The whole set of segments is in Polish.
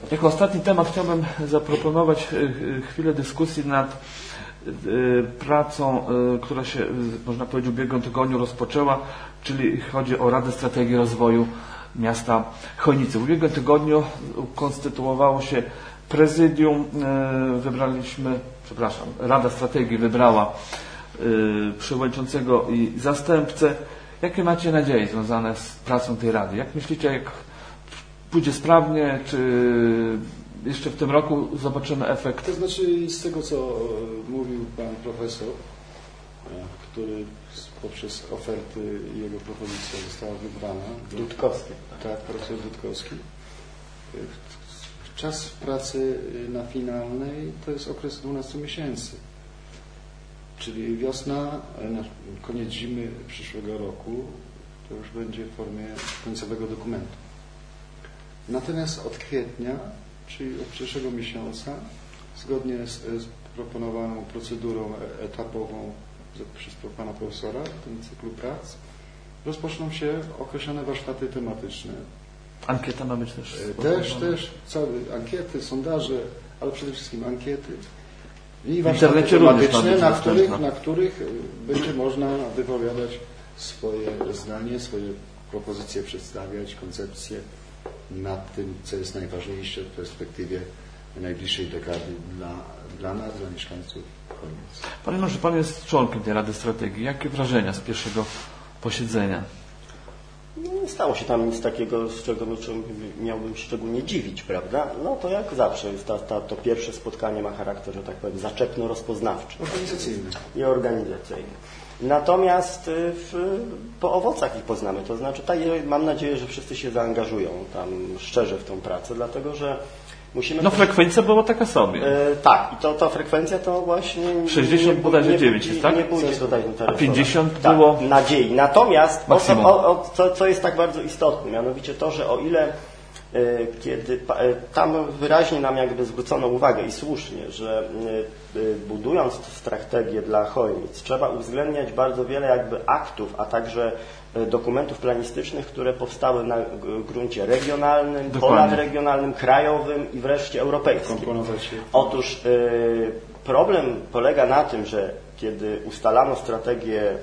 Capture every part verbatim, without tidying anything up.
Jako ostatni temat chciałbym zaproponować chwilę dyskusji nad pracą, która się, można powiedzieć, w ubiegłym tygodniu rozpoczęła, czyli chodzi o Radę Strategii Rozwoju Miasta Chojnicy. W ubiegłym tygodniu konstytuowało się prezydium, wybraliśmy, przepraszam, Rada Strategii wybrała przewodniczącego i zastępcę. Jakie macie nadzieje związane z pracą tej Rady? Jak myślicie, jak pójdzie sprawnie, czy jeszcze w tym roku zobaczymy efekt? To znaczy z tego, co mówił pan profesor, który poprzez oferty jego propozycja została wybrana. Dudkowski. Tak, profesor Dudkowski. Czas pracy na finalnej to jest okres dwunastu miesięcy. Czyli wiosna, koniec zimy przyszłego roku to już będzie w formie końcowego dokumentu. Natomiast od kwietnia, czyli od przyszłego miesiąca, zgodnie z, z proponowaną procedurą etapową przez pana profesora w tym cyklu prac, rozpoczną się określone warsztaty tematyczne. Ankieta ma być też? Też, też, całe ankiety, sondaże, ale przede wszystkim ankiety. I warsztaty tematyczne, na których, na których będzie można wypowiadać swoje zdanie, swoje propozycje przedstawiać, koncepcje nad tym, co jest najważniejsze w perspektywie najbliższej dekady dla, dla nas, dla mieszkańców Chojnic. Panie Marze, pan jest członkiem tej Rady Strategii. Jakie wrażenia z pierwszego posiedzenia? No, nie stało się tam nic takiego, z czego miałbym szczególnie dziwić, prawda? No to jak zawsze, jest ta, ta, to pierwsze spotkanie ma charakter, że tak powiem, zaczepno-rozpoznawczy. Organizacyjny. I organizacyjny. Natomiast w, po owocach ich poznamy. To znaczy, tak, mam nadzieję, że wszyscy się zaangażują tam szczerze w tą pracę, dlatego że musimy... No frekwencja była taka sobie. E, tak, i to, ta frekwencja to właśnie... sześćdziesiąt bodajże dziewięć jest, tak? Nie pójdzie tutaj A pięćdziesiąt tak, było... nadziei. Natomiast o, maksimum. o, o, co, co jest tak bardzo istotne, mianowicie to, że o ile e, kiedy e, tam wyraźnie nam jakby zwrócono uwagę i słusznie, że e, budując strategię dla Chojnic trzeba uwzględniać bardzo wiele jakby aktów, a także dokumentów planistycznych, które powstały na gruncie regionalnym, ponadregionalnym, krajowym i wreszcie europejskim. Otóż y, problem polega na tym, że kiedy ustalano strategię y,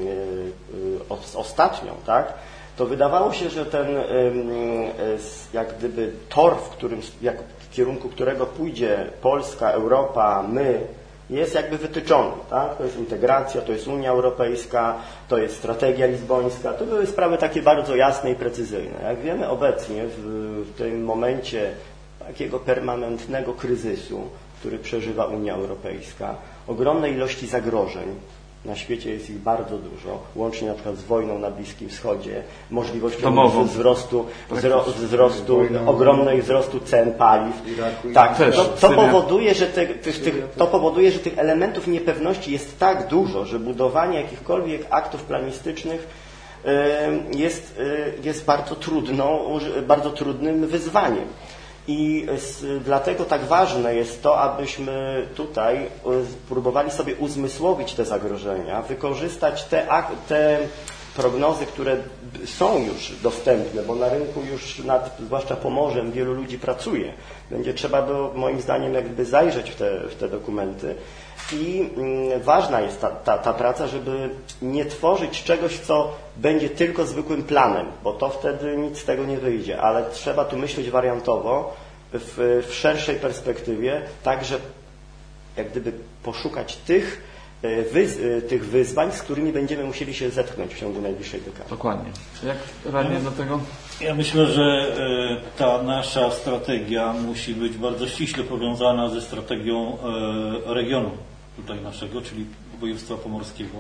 y, ostatnią, tak, to wydawało się, że ten y, y, jak gdyby tor, w którym, jak, w kierunku którego pójdzie Polska, Europa, my, jest jakby wytyczony, tak? To jest integracja, to jest Unia Europejska, to jest strategia lizbońska. To były sprawy takie bardzo jasne i precyzyjne. Jak wiemy obecnie, w, w tym momencie takiego permanentnego kryzysu, który przeżywa Unia Europejska, ogromnej ilości zagrożeń, na świecie jest ich bardzo dużo, łącznie na przykład z wojną na Bliskim Wschodzie, możliwością wzrostu, wzro, wzrostu ogromnej wzrostu cen paliw. Tak, to, to, powoduje, że te, tych, tych, to powoduje, że tych elementów niepewności jest tak dużo, że budowanie jakichkolwiek aktów planistycznych jest, jest bardzo trudną, bardzo trudnym wyzwaniem. I dlatego tak ważne jest to, abyśmy tutaj próbowali sobie uzmysłowić te zagrożenia, wykorzystać te, te prognozy, które są już dostępne, bo na rynku już nad, zwłaszcza Pomorzem, wielu ludzi pracuje. Będzie trzeba było, moim zdaniem, jakby zajrzeć w te, w te dokumenty. I mm, ważna jest ta, ta, ta praca, żeby nie tworzyć czegoś, co będzie tylko zwykłym planem, bo to wtedy nic z tego nie wyjdzie, ale trzeba tu myśleć wariantowo w, w szerszej perspektywie, tak, że jak gdyby poszukać tych, wyz, tych wyzwań, z którymi będziemy musieli się zetknąć w ciągu najbliższej dekady. Dokładnie. Jak radnie do tego? Ja myślę, że ta nasza strategia musi być bardzo ściśle powiązana ze strategią regionu tutaj naszego, czyli województwa pomorskiego.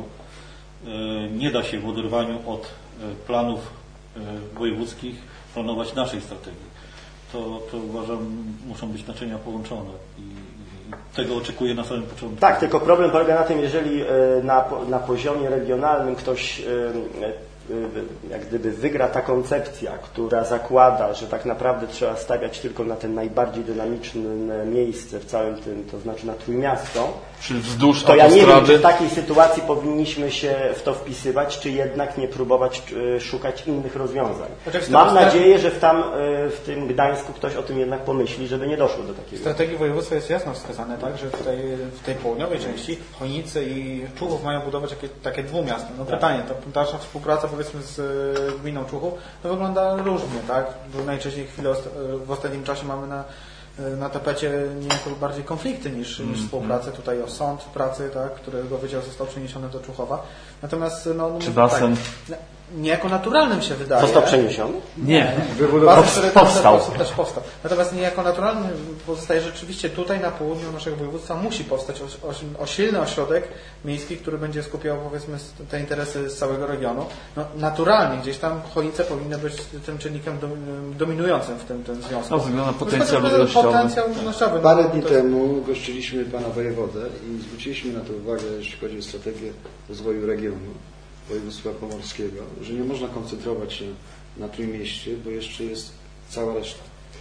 Nie da się w oderwaniu od planów wojewódzkich planować naszej strategii. To, to uważam, muszą być naczynia połączone i, i tego oczekuję na samym początku. Tak, tylko problem polega na tym, jeżeli na, na poziomie regionalnym ktoś jak gdyby wygra ta koncepcja, która zakłada, że tak naprawdę trzeba stawiać tylko na ten najbardziej dynamiczne miejsce w całym tym, to znaczy na Trójmiasto, czyli wzdłuż to ja nie autostrady. wiem, czy w takiej sytuacji powinniśmy się w to wpisywać, czy jednak nie próbować szukać innych rozwiązań. Mam nadzieję, że w, tam, w tym Gdańsku ktoś o tym jednak pomyśli, żeby nie doszło do takiego. W strategii województwa jest jasno wskazane, tak, że tutaj w tej południowej części Chojnice i Człuchów mają budować takie, takie dwumiasta. No tak. Pytanie, to dalsza współpraca powiedzmy z gminą Człuchów, to wygląda różnie, tak? Bo najczęściej chwilę w ostatnim czasie mamy na, na tapecie niejako bardziej konflikty niż, niż mm, współpracę. Tutaj o sąd pracy, tak, którego wydział został przeniesiony do Człuchowa. Natomiast no, czy basen? Tak, niejako naturalnym się wydaje. Został przeniesiony? Nie. Basen, powstał. Też powstał. Natomiast niejako naturalnym pozostaje rzeczywiście tutaj na południu naszego województwa musi powstać o, o, o silny ośrodek miejski, który będzie skupiał powiedzmy te interesy z całego regionu. No, naturalnie gdzieś tam Chojnice powinny być tym czynnikiem dominującym w tym, tym związku. No, względem na potencjał ludnościowy. Potencjał ludnościowy. Parę dni temu gościliśmy pana wojewodę i zwróciliśmy na to uwagę, jeśli chodzi o strategię rozwoju regionu województwa pomorskiego, że nie można koncentrować się na Trójmieście, bo jeszcze jest cała reszta.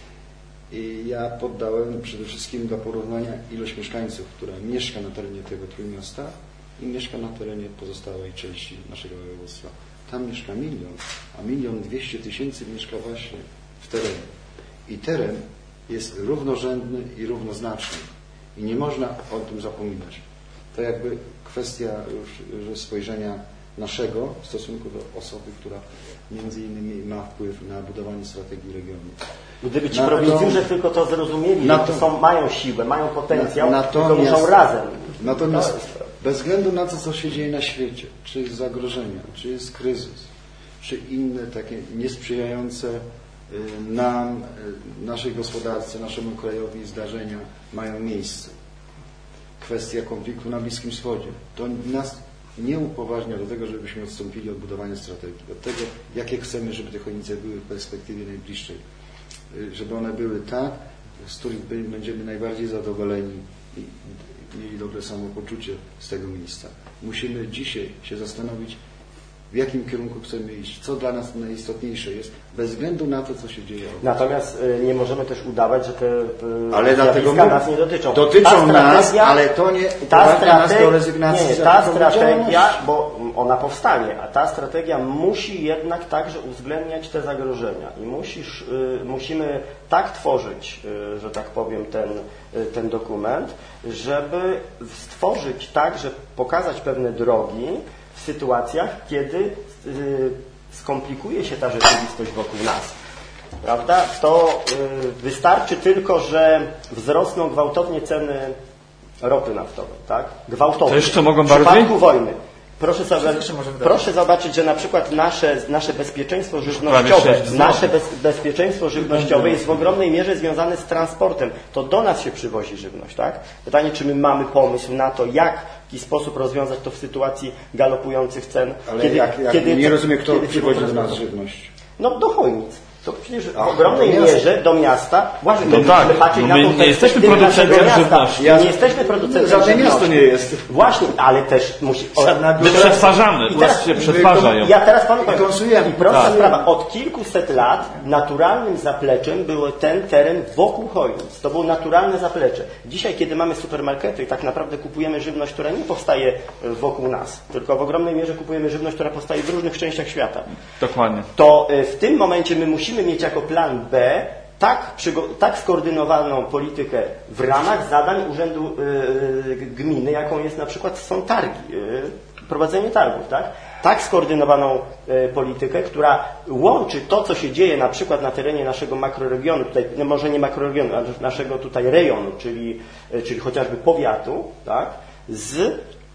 I ja poddałem przede wszystkim do porównania ilość mieszkańców, która mieszka na terenie tego Trójmiasta i mieszka na terenie pozostałej części naszego województwa. Tam mieszka milion, a milion dwieście tysięcy mieszka właśnie w terenie. I teren jest równorzędny i równoznaczny. I nie można o tym zapominać. To jakby kwestia już, już spojrzenia naszego w stosunku do osoby, która między innymi ma wpływ na budowanie strategii regionu. Gdyby ci prowincjusze tylko to zrozumieli, na że to, są, mają siłę, mają potencjał, na, tylko muszą razem. Natomiast bez względu na to, co się dzieje na świecie, czy jest zagrożenia, czy jest kryzys, czy inne takie niesprzyjające nam, naszej gospodarce, naszemu krajowi zdarzenia mają miejsce. Kwestia konfliktu na Bliskim Wschodzie. To nas nie upoważnia do tego, żebyśmy odstąpili od budowania strategii, od tego, jakie chcemy, żeby te Chojnice były w perspektywie najbliższej. Żeby one były tak, z których będziemy najbardziej zadowoleni i mieli dobre samopoczucie z tego miejsca. Musimy dzisiaj się zastanowić, w jakim kierunku chcemy iść, co dla nas najistotniejsze jest, bez względu na to, co się dzieje. Natomiast y, nie możemy też udawać, że te y, ale dlatego nas nie dotyczą. Dotyczą nas, ale to nie upoważnia nas do rezygnacji. Nie, ta strategia, bo ona powstanie, a ta strategia musi jednak także uwzględniać te zagrożenia i musisz, y, musimy tak tworzyć, y, że tak powiem, ten, y, ten dokument, żeby stworzyć tak, że pokazać pewne drogi, w sytuacjach, kiedy y, skomplikuje się ta rzeczywistość wokół nas. Prawda? To y, wystarczy tylko, że wzrosną gwałtownie ceny ropy naftowej. Tak? Gwałtownie. To jeszcze mogą w bardziej? przypadku wojny. Proszę, sobie, proszę zobaczyć, że na przykład nasze, nasze bezpieczeństwo żywnościowe, nasze bez, bezpieczeństwo żywnościowe jest w ogromnej mierze związane z transportem. To do nas się przywozi żywność, tak? Pytanie, czy my mamy pomysł na to, jak w jaki sposób rozwiązać to w sytuacji galopujących cen. Ale kiedy, jak, jak kiedy, nie rozumiem, kto przywozi do nas żywność. No do Chojnic. To przecież w ogromnej mierze do miasta, właśnie no tak, patrzeć no my na tą nie jesteśmy producentem żywności. Nie jesteśmy producentem żywności. Żadne miasto nie jest. Właśnie, ale też musi... My przetwarzamy, u nas się przetwarza ją. Ja teraz panu powiem, i prosta tak. sprawa, od kilkuset lat naturalnym zapleczem był ten teren wokół Chojnic. To było naturalne zaplecze. Dzisiaj, kiedy mamy supermarkety i tak naprawdę kupujemy żywność, która nie powstaje wokół nas, tylko w ogromnej mierze kupujemy żywność, która powstaje w różnych częściach świata. Dokładnie. To w tym momencie my musimy mieć jako plan B tak, tak skoordynowaną politykę w ramach zadań Urzędu yy, Gminy, jaką jest na przykład są targi, yy, prowadzenie targów, tak? Tak skoordynowaną yy, politykę, która łączy to, co się dzieje na przykład na terenie naszego makroregionu, tutaj no może nie makroregionu, ale naszego tutaj rejonu, czyli, yy, czyli chociażby powiatu, tak? Z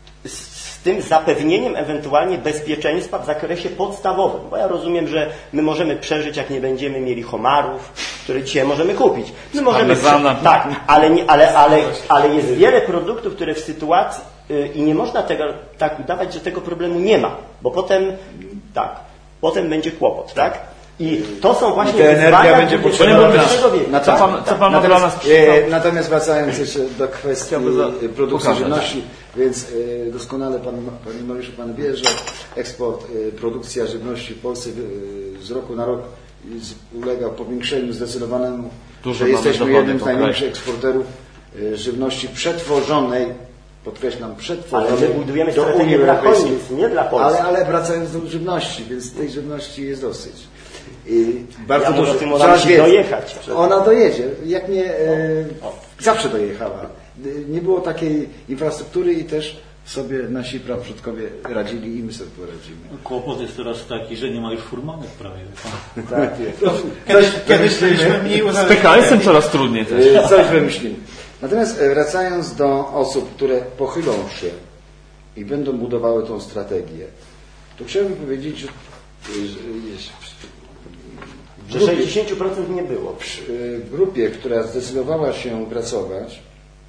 z tym zapewnieniem ewentualnie bezpieczeństwa w zakresie podstawowym. Bo ja rozumiem, że my możemy przeżyć, jak nie będziemy mieli homarów, które dzisiaj możemy kupić. My możemy prze... Tak, ale, nie, ale, ale, ale jest wiele produktów, które w sytuacji yy, i nie można tego tak udawać, że tego problemu nie ma, bo potem tak, potem będzie kłopot, tak? I to są właśnie I ta energia będzie potrzebna. Na co pan, co pan natomiast, nas e, natomiast wracając jeszcze do kwestii za, produkcji pokazać. żywności, więc e, doskonale pan, panie Mariuszu, pan wie, że eksport, e, produkcja żywności w Polsce e, z roku na rok z, ulega powiększeniu zdecydowanemu, Dużo że jesteśmy jednym z kraju. największych eksporterów e, żywności przetworzonej, podkreślam, przetworzonej Ale my budujemy do strategię Unii dla Europejskiej. Chojnic, nie dla Polski. Ale, ale wracając do żywności, więc tej żywności jest dosyć. I bardzo Ja dużo. mówię o tym, ona Coraz musi więcej. dojechać. Ona dojedzie. Jak nie, e, zawsze dojechała. Nie było takiej infrastruktury i też sobie nasi praprzodkowie radzili i my sobie poradzimy. Kłopot jest teraz taki, że nie ma już furmanek prawie. Tak jest. Kiedyś, kiedyś byliśmy mniej Z P K S-em coraz trudniej też. E, Coś wymyślimy. Natomiast e, wracając do osób, które pochylą się i będą budowały tą strategię, to chciałbym powiedzieć, że, że jest Że sześćdziesiąt procent nie było. w grupie, która zdecydowała się pracować,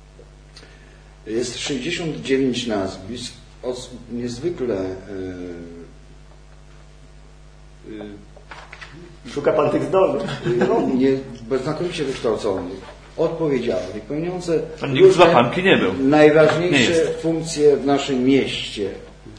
jest sześćdziesiąt dziewięć nazwisk osób niezwykle yy, Szuka pan tych zdolnych. yy, nie, znakomicie wykształconych, odpowiedzialnych, pełniące Pan nikt z łapanki nie był. najważniejsze Nie jest. funkcje w naszym mieście.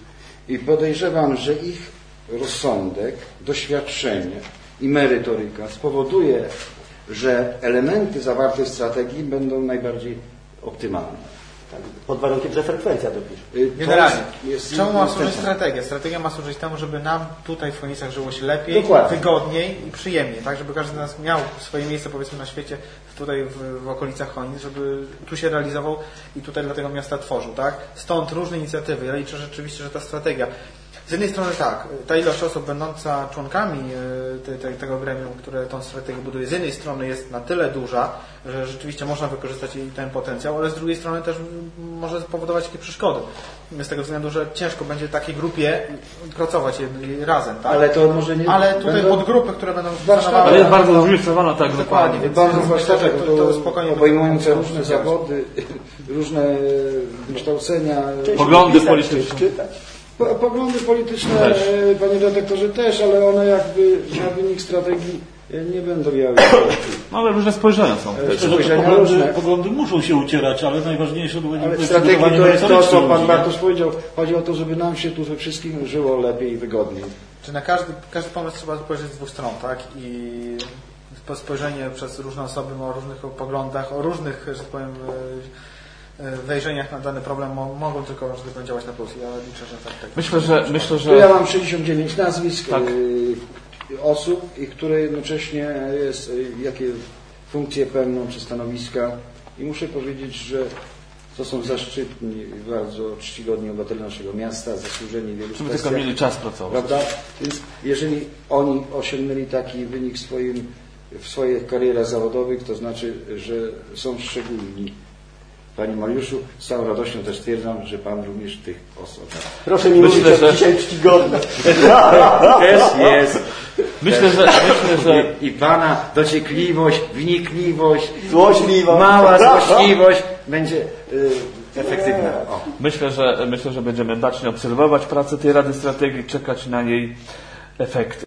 I podejrzewam, że ich rozsądek, doświadczenie i merytoryka spowoduje, że elementy zawarte w strategii będą najbardziej optymalne. Tak, pod warunkiem, że frekwencja dopisze. Y, Generalnie. to jest- Czemu ma jest służyć ten- strategia? Strategia ma służyć temu, żeby nam tutaj w Chojnicach żyło się lepiej, Dokładnie. wygodniej i przyjemniej, tak? Żeby każdy z nas miał swoje miejsce, powiedzmy, na świecie, tutaj w, w okolicach Chojnic, żeby tu się realizował i tutaj dla tego miasta tworzył, tak? Stąd różne inicjatywy. Ja liczę rzeczywiście, że ta strategia. Z jednej strony tak, ta ilość osób będąca członkami e, te, te, tego gremium, które tą strategię buduje, z jednej strony jest na tyle duża, że rzeczywiście można wykorzystać jej ten potencjał, ale z drugiej strony też może spowodować jakieś przeszkody. Z tego względu, że ciężko będzie takiej grupie pracować jed- razem, tak? Ale to może nie... Ale tutaj będą- podgrupy, które będą Warsztaty. funkcjonowały... Ale jest bardzo zróżnicowana ta grupa. Dokładnie, więc Bardzo myślę, zwłaszcza, że to, to, to spokojnie obejmujące będzie- różne zawody, różne wykształcenia, Poglądy Pisać, polityczne. czytać. po, poglądy polityczne, Też. e, panie redaktorze, też, ale one jakby na wynik strategii e, nie będą miały. No ale różne spojrzenia są. Ale też. Że te spojrzenia poglądy, różne. poglądy muszą się ucierać, ale najważniejsze to będzie Ale w przygotowanie strategii to jest to, co merytoryczne pan ludzi. Bartosz powiedział. Chodzi o to, żeby nam się tu we wszystkim żyło lepiej i wygodniej. Czy na każdy, każdy pomysł trzeba spojrzeć z dwóch stron, tak? I spo- spojrzenie przez różne osoby o różnych poglądach, o różnych, że tak powiem, e, e, wejrzeniach na dany problem mo- mogą tylko, że tak powiem, działać na plus. Ja liczę, że tak. tak Myślę, że myślę, Tu ja że mam sześćdziesiąt dziewięć nazwisk Tak. y, osób, i które jednocześnie jest, y, jakie funkcje pełnią czy stanowiska, i muszę powiedzieć, że to są zaszczytni i bardzo czcigodni obywatele naszego miasta, zasłużeni w wielu żeby tylko kwestiach. mieli czas pracować. Prawda? Więc jeżeli oni osiągnęli taki wynik w, swoim, w swoich karierach zawodowych, to znaczy, że są szczególni. Panie Mariuszu, z całą radością też stwierdzam, że Pan również w tych osobach Proszę mi Myślę, mówić, że- że dzisiaj czcigodny. też jest. Myślę, że myślę, że I, I Pana dociekliwość, wnikliwość, Złośliwość. mała złośliwość będzie y, efektywna. O. myślę, że myślę, że będziemy bacznie obserwować pracę tej Rady Strategii, czekać na jej efekty.